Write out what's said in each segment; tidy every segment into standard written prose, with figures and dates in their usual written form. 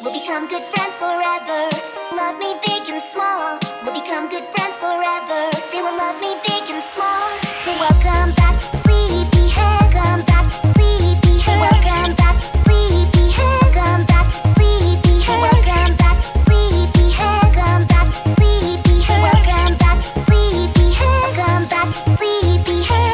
we'll become good friends forever. Love me big and small, we'll become good friends forever. They will love me big and small. Welcome back, sleepyhead. Come back, sleepyhead. Welcome back, sleepyhead. Come back, sleepyhead. Welcome back, sleepyhead. Come back, sleepyhead. Welcome back, sleepyhead. Come back, sleepyhead.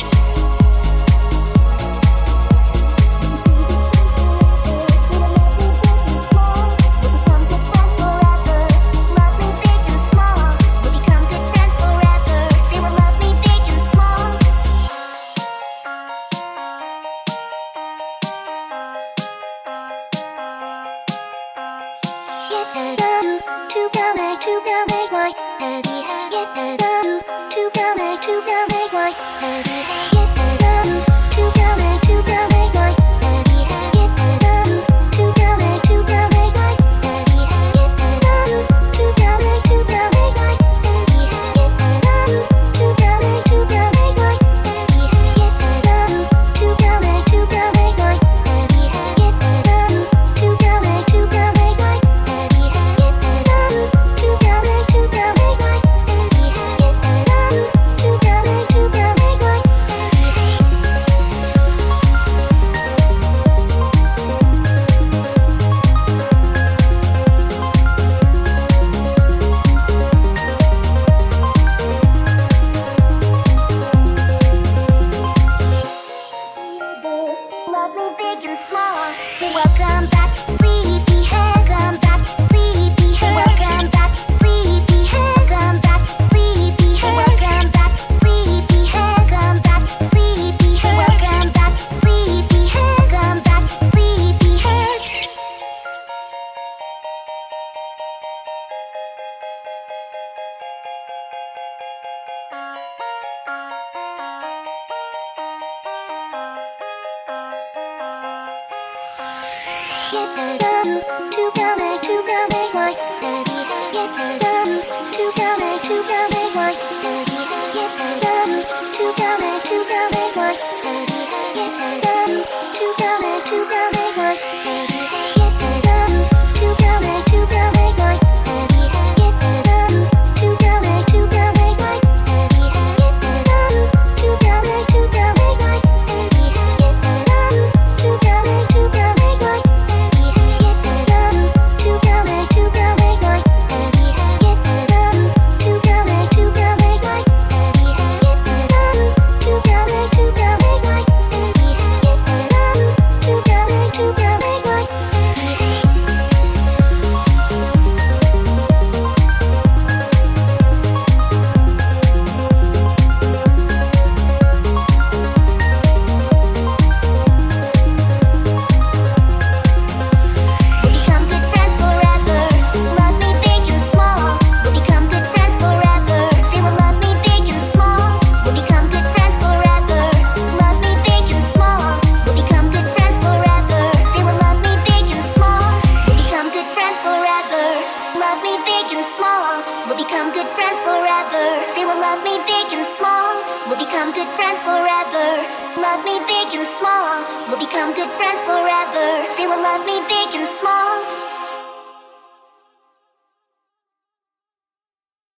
Welcome back, sleepyhead. Come back, sleepyhead. Welcome back, sleepyhead. Come back, sleepyhead. Welcome back, sleepyhead. Come back, sleepyhead. Welcome back, sleepyhead. Come back, sleepyhead. We'll become good friends forever. They will love me big and small. We'll become good friends forever. Love me big and small. We'll become good friends forever. They will love me big and small.